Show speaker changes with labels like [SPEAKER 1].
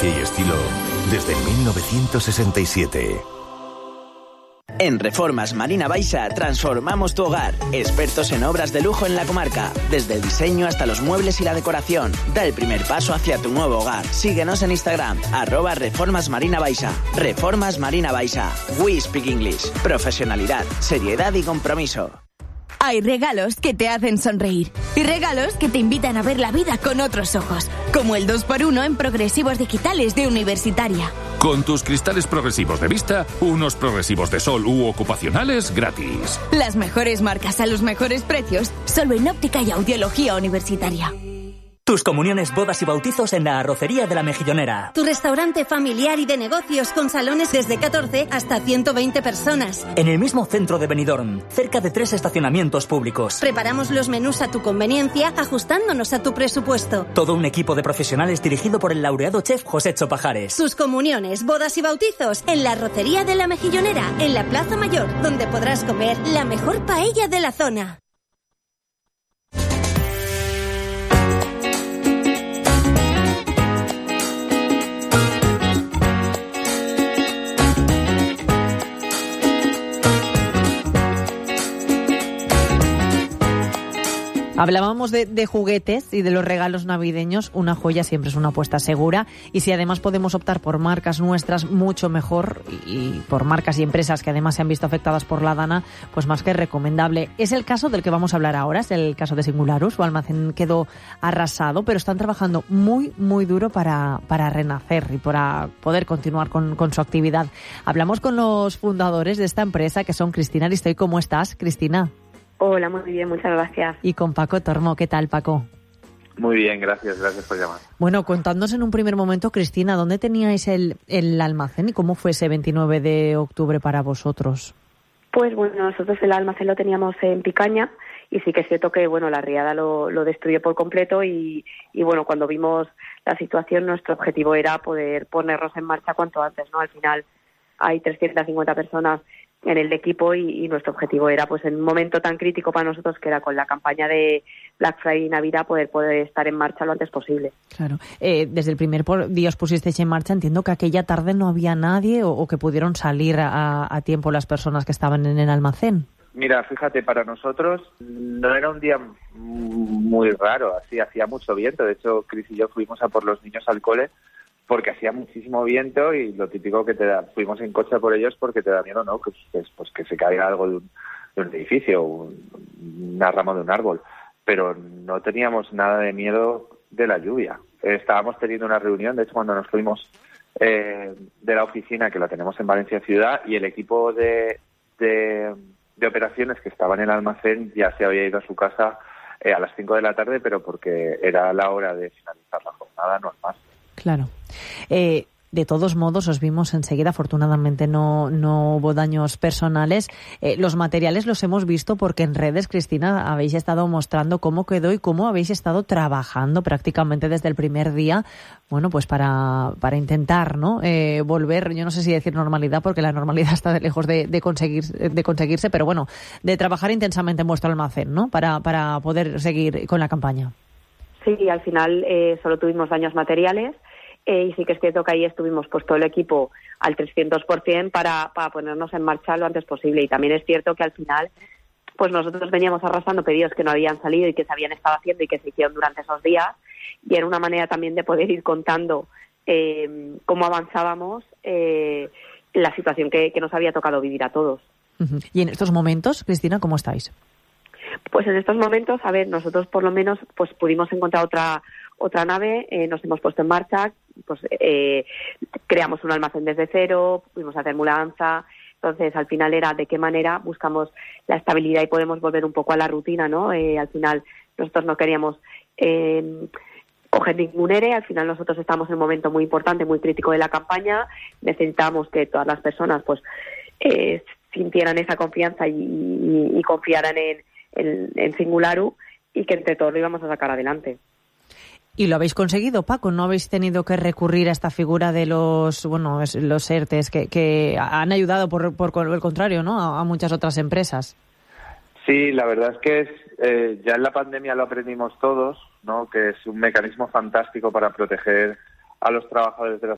[SPEAKER 1] elegancia y estilo desde 1967.
[SPEAKER 2] En Reformas Marina Baixa transformamos tu hogar. Expertos en obras de lujo en la comarca. Desde el diseño hasta los muebles y la decoración. Da el primer paso hacia tu nuevo hogar. Síguenos en Instagram, @Reformas Marina Baixa. Reformas Marina Baixa. We speak English. Profesionalidad, seriedad y compromiso.
[SPEAKER 3] Hay regalos que te hacen sonreír y regalos que te invitan a ver la vida con otros ojos, como el 2x1 en progresivos digitales de Universitaria.
[SPEAKER 4] Con tus cristales progresivos de vista, unos progresivos de sol u ocupacionales gratis.
[SPEAKER 3] Las mejores marcas a los mejores precios, solo en óptica y audiología Universitaria.
[SPEAKER 5] Tus comuniones, bodas y bautizos en la Arrocería de la Mejillonera.
[SPEAKER 6] Tu restaurante familiar y de negocios con salones desde 14 hasta 120 personas.
[SPEAKER 5] En el mismo centro de Benidorm, cerca de 3 estacionamientos públicos.
[SPEAKER 6] Preparamos los menús a tu conveniencia, ajustándonos a tu presupuesto.
[SPEAKER 5] Todo un equipo de profesionales dirigido por el laureado chef José Chopajares.
[SPEAKER 6] Tus comuniones, bodas y bautizos en la Arrocería de la Mejillonera, en la Plaza Mayor, donde podrás comer la mejor paella de la zona.
[SPEAKER 7] Hablábamos de juguetes y de los regalos navideños. Una joya siempre es una apuesta segura, y si además podemos optar por marcas nuestras, mucho mejor, y por marcas y empresas que además se han visto afectadas por la Dana, pues más que recomendable. Es el caso del que vamos a hablar ahora, es el caso de Singularus. Su almacén quedó arrasado, pero están trabajando muy, muy duro para renacer y para poder continuar con su actividad. Hablamos con los fundadores de esta empresa, que son Cristina Aristoy. ¿Cómo estás, Cristina?
[SPEAKER 8] Hola, muy bien, muchas gracias.
[SPEAKER 7] Y con Paco Tormo. ¿Qué tal, Paco?
[SPEAKER 9] Muy bien, gracias por llamar.
[SPEAKER 7] Bueno, contadnos en un primer momento, Cristina, ¿dónde teníais el almacén y cómo fue ese 29 de octubre para vosotros?
[SPEAKER 8] Pues bueno, nosotros el almacén lo teníamos en Picaña, y sí que es cierto que bueno, la riada lo destruyó por completo, y bueno, cuando vimos la situación, nuestro objetivo era poder ponernos en marcha cuanto antes, ¿no? Al final hay 350 personas en el equipo, y nuestro objetivo era, pues en un momento tan crítico para nosotros, que era con la campaña de Black Friday y Navidad, poder estar en marcha lo antes posible.
[SPEAKER 7] Claro. Desde el primer día os pusisteis en marcha. Entiendo que aquella tarde no había nadie, o que pudieron salir a tiempo las personas que estaban en el almacén.
[SPEAKER 9] Mira, fíjate, para nosotros no era un día muy raro, así hacía mucho viento. De hecho, Cris y yo fuimos a por los niños al cole porque hacía muchísimo viento, y lo típico que fuimos en coche por ellos porque te da miedo, ¿no? Pues que se caiga algo de un edificio, una rama de un árbol. Pero no teníamos nada de miedo de la lluvia. Estábamos teniendo una reunión, de hecho, cuando nos fuimos de la oficina, que la tenemos en Valencia Ciudad, y el equipo de operaciones que estaba en el almacén ya se había ido a su casa a las 5 de la tarde, pero porque era la hora de finalizar la jornada normal.
[SPEAKER 7] Claro. De todos modos, os vimos enseguida. Afortunadamente no hubo daños personales. Los materiales los hemos visto porque en redes, Cristina, habéis estado mostrando cómo quedó y cómo habéis estado trabajando prácticamente desde el primer día, bueno, pues para intentar, ¿no? Volver, yo no sé si decir normalidad, porque la normalidad está de lejos de conseguirse, pero bueno, de trabajar intensamente en vuestro almacén, ¿no? Para poder seguir con la campaña.
[SPEAKER 8] Sí, al final solo tuvimos daños materiales, y sí que es cierto que ahí estuvimos pues todo el equipo al 300% para ponernos en marcha lo antes posible. Y también es cierto que al final pues nosotros veníamos arrastrando pedidos que no habían salido y que se habían estado haciendo y que se hicieron durante esos días, y era una manera también de poder ir contando cómo avanzábamos la situación que nos había tocado vivir a todos.
[SPEAKER 7] Uh-huh. Y en estos momentos, Cristina, ¿cómo estáis?
[SPEAKER 8] Pues en estos momentos, a ver, nosotros por lo menos pues pudimos encontrar otra nave, nos hemos puesto en marcha, pues creamos un almacén desde cero, pudimos hacer mudanza. Entonces, al final era de qué manera buscamos la estabilidad y podemos volver un poco a la rutina, ¿no? Al final nosotros no queríamos coger ningún ERE. Al final nosotros estamos en un momento muy importante, muy crítico de la campaña. Necesitamos que todas las personas pues sintieran esa confianza y confiaran en Singularus, y que entre todos lo íbamos a sacar adelante.
[SPEAKER 7] ¿Y lo habéis conseguido, Paco? ¿No habéis tenido que recurrir a esta figura de los ERTEs que han ayudado, por el contrario, ¿no? a muchas otras empresas?
[SPEAKER 9] Sí, la verdad es que ya en la pandemia lo aprendimos todos, ¿no? Que es un mecanismo fantástico para proteger a los trabajadores de las